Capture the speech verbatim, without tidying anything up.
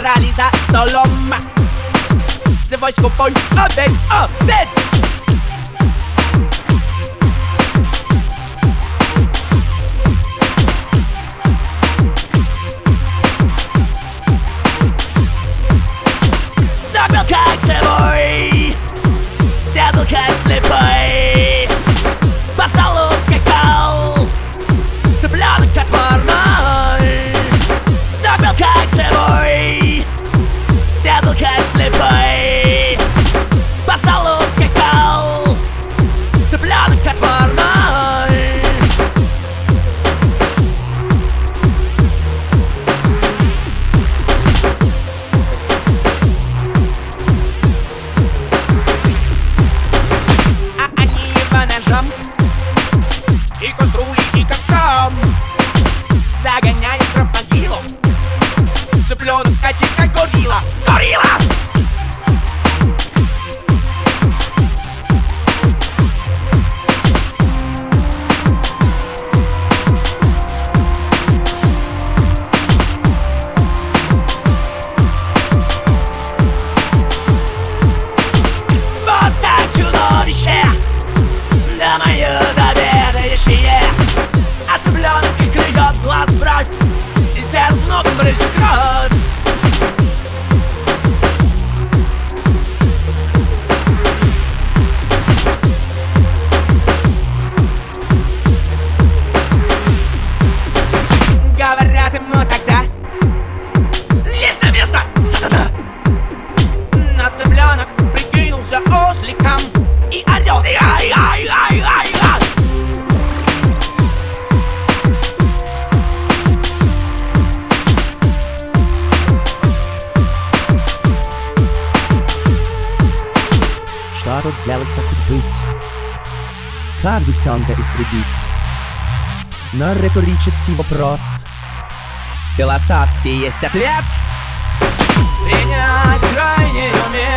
собрались за столом. Свой скупой обед, обед. Да был как живой, да был как слепой. По столу скакал цыпленок отварной. Да был как живой, да был как слепой. По столу скакал цыпленок отварной. А они по ножам и каструли, и ковшом загоняют крокодилу. Цыпленок скачет, как горилла. Горилла! Вот так чудовище, да мое доверяющее. А цыпленок и клюет глаз бровь, и сделал с ног брызжет кровь. Говорят ему тогда: лезь на место, сатана! Но цыпленок прикинулся осликом и орёт: ай, ай, ай, ай, ай. Что тут делать, как тут быть? Как бесенка истребить? На риторический вопрос философский есть ответ. Принять крайнюю меру.